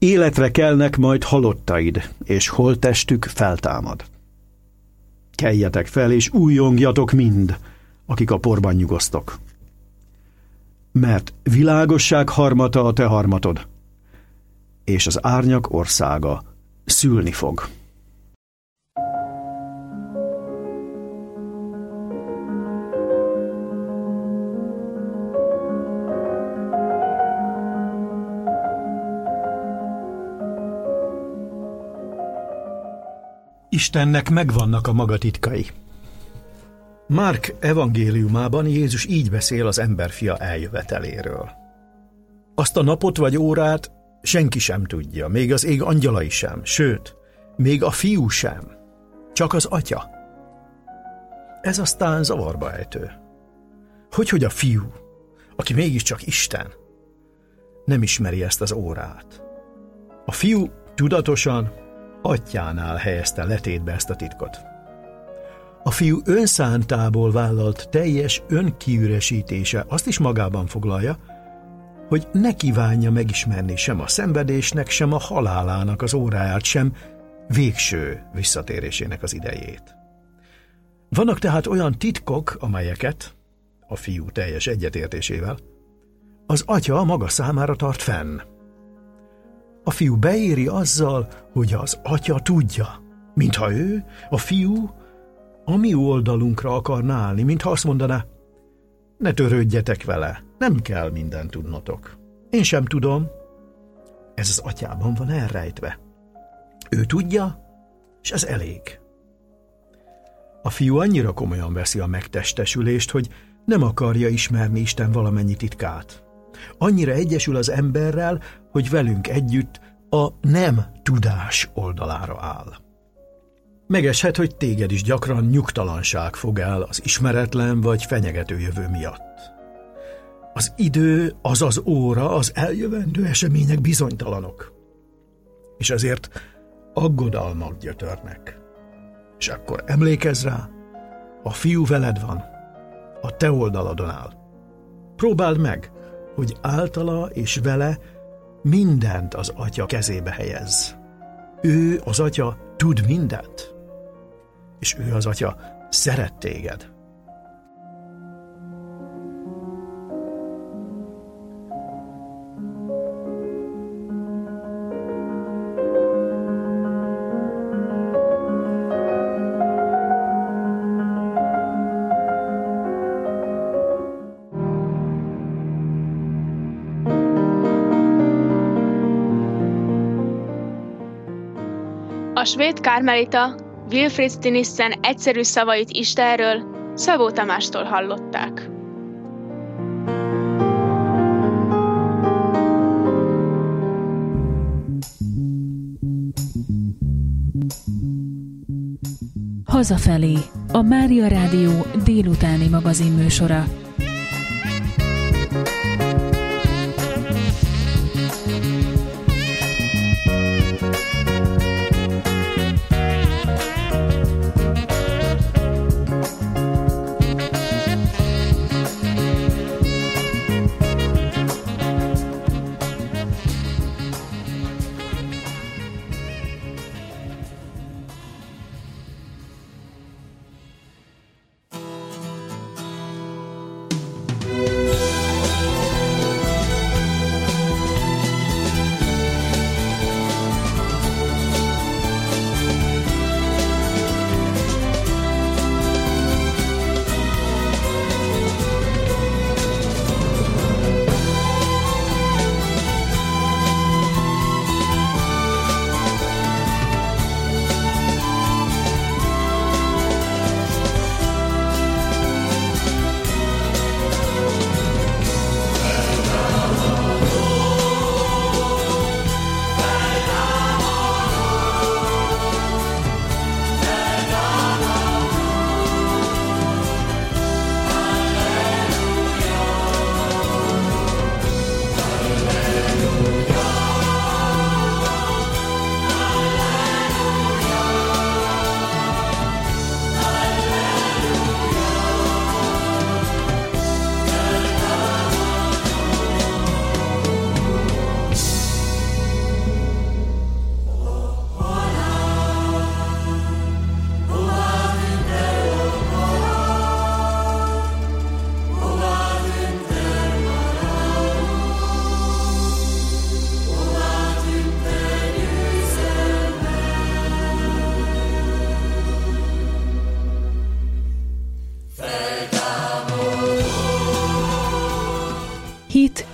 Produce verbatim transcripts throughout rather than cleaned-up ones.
Életre kelnek majd halottaid, és holttestük feltámad. Keljetek fel, és újjongjatok mind, akik a porban nyugosztok. Mert világosság harmata a te harmatod, és az árnyak országa szülni fog. Istennek megvannak a maga titkai. Márk evangéliumában Jézus így beszél az emberfia eljöveteléről. Azt a napot vagy órát senki sem tudja, még az ég angyalai sem, sőt, még a fiú sem, csak az atya. Ez aztán zavarba ejtő. Hogyhogy a fiú, aki mégiscsak Isten, nem ismeri ezt az órát. A fiú tudatosan atyánál helyezte letétbe ezt a titkot. A fiú önszántából vállalt teljes önkiüresítése azt is magában foglalja, hogy ne kívánja megismerni sem a szenvedésnek, sem a halálának az óráját, sem végső visszatérésének az idejét. Vannak tehát olyan titkok, amelyeket, a fiú teljes egyetértésével, az atya maga számára tart fenn. A fiú beéri azzal, hogy az atya tudja, mintha ő, a fiú, a mi oldalunkra akarna állni, mintha azt mondaná, ne törődjetek vele, nem kell mindent tudnotok. Én sem tudom, ez az atyában van elrejtve. Ő tudja, és ez elég. A fiú annyira komolyan veszi a megtestesülést, hogy nem akarja ismerni Isten valamennyi titkát. Annyira egyesül az emberrel, hogy velünk együtt a nem tudás oldalára áll. Megeshet, hogy téged is gyakran nyugtalanság fog el az ismeretlen vagy fenyegető jövő miatt. Az idő, az az óra, az eljövendő események bizonytalanok. És ezért aggodalmak gyötörnek. És akkor emlékezz rá, a fiú veled van, a te oldaladon áll. Próbáld meg, hogy általa és vele mindent az atya kezébe helyezz. Ő, az atya, tud mindent, és ő, az atya, szeret téged. A svéd kármelita Wilfrid Stinissen egyszerű szavait Istenről Szabó Tamástól hallották. Hazafelé, a Mária Rádió délutáni magazinműsora.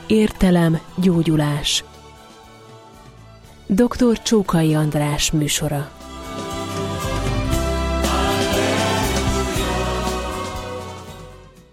Értelem, gyógyulás. doktor Csókai András műsora.